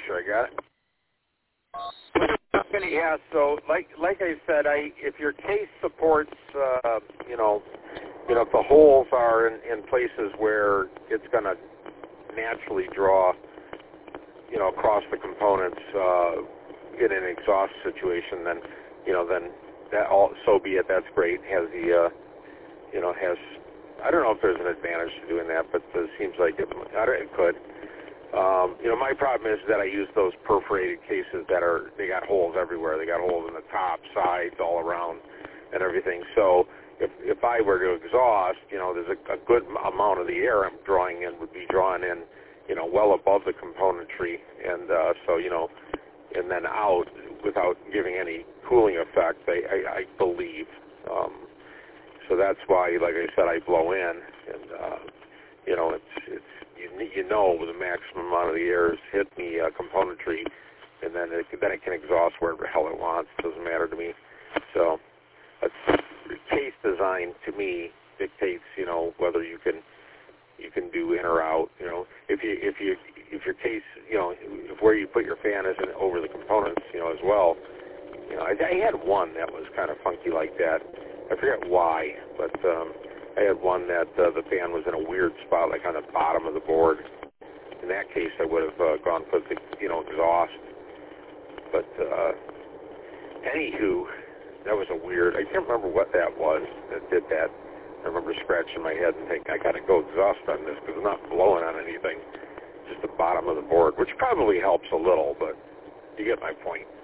sure I got it. Yeah, so like I said, if your case supports, if the holes are in places where it's going to naturally draw, across the components in an exhaust situation, then, then that so be it. That's great. Has the, I don't know if there's an advantage to doing that, but it seems like it could. My problem is that I use those perforated cases they got holes everywhere. They got holes in the top, sides, all around, and everything. So if I were to exhaust, there's a good amount of the air I'm drawing in would be drawn in, well above the componentry, and and then out without giving any cooling effect, I believe. So that's why, like I said, I blow in, and the maximum amount of the air is hit the componentry, and then it can exhaust wherever the hell it wants. It doesn't matter to me. So that's case design to me dictates, whether you can do in or out. If your case, if where you put your fan isn't over the components, as well. I had one that was kind of funky like that. I forget why, but I had one that the fan was in a weird spot, like on the bottom of the board. In that case, I would have gone for the, exhaust. But anywho, that was a weird. I can't remember what that was that did that. I remember scratching my head and thinking, I got to go exhaust on this because I'm not blowing on anything. Just the bottom of the board, which probably helps a little, but you get my point.